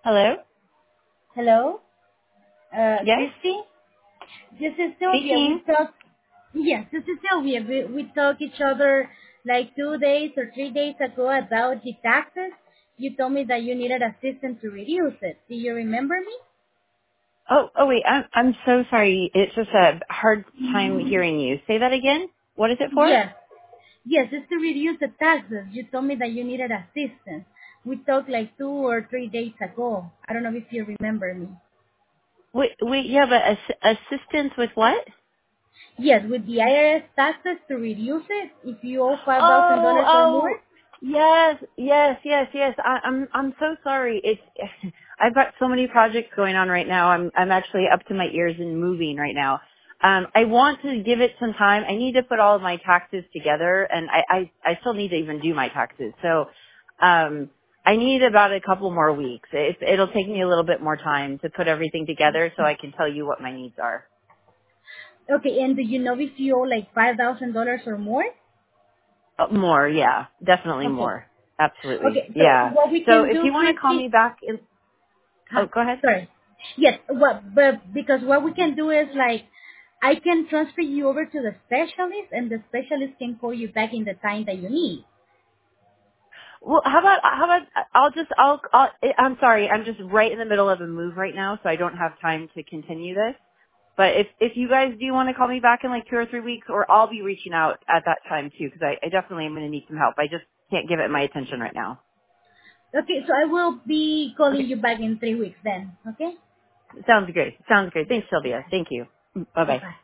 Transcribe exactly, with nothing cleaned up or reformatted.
Hello? Hello, uh, Yes? Christy. This is Sylvia. We Speaking. talk. Yes, this is Sylvia. We we talk each other like two days or three days ago about the taxes. You told me that you needed assistance to reduce it. Do you remember me? Oh, oh wait, I'm, I'm so sorry. It's just a hard time hearing you. Say that again? What is it for? Yes. Yes, it's to reduce the taxes. You told me that you needed assistance. We talked like two or three days ago. I don't know if you remember me. Wait, wait, yeah, but ass- assistance with what? Yes, with the I R S taxes to reduce it if you owe five thousand Oh, dollars or more. oh, yes, yes, yes, yes. I, I'm, I'm so sorry. It's, I've got so many projects going on right now. I'm, I'm actually up to my ears in moving right now. Um, I want to give it some time. I need to put all of my taxes together, and I, I, I still need to even do my taxes. So, um, I need about a couple more weeks. It, it'll take me a little bit more time to put everything together so I can tell you what my needs are. Okay, and do you know if you owe like five thousand dollars or more? Uh, More, yeah, definitely Okay. more. Absolutely, Okay, so yeah. what we So can if do, you want to call me Christy, back, in, huh, oh, go ahead. sorry. Yes, what, but because what we can do is like, I can transfer you over to the specialist and the specialist can call you back in the time that you need. Well, how about how about I'll just I'll, I'll I'm sorry, I'm just right in the middle of a move right now, so I don't have time to continue this. But if if you guys do want to call me back in like two or three weeks, or I'll be reaching out at that time too, because I, I definitely am going to need some help. I just can't give it my attention right now. Okay, so I will be calling Okay, you back in three weeks then, okay? sounds great. Sounds great. Thanks, Sylvia. Thank you. Bye bye. Bye-bye.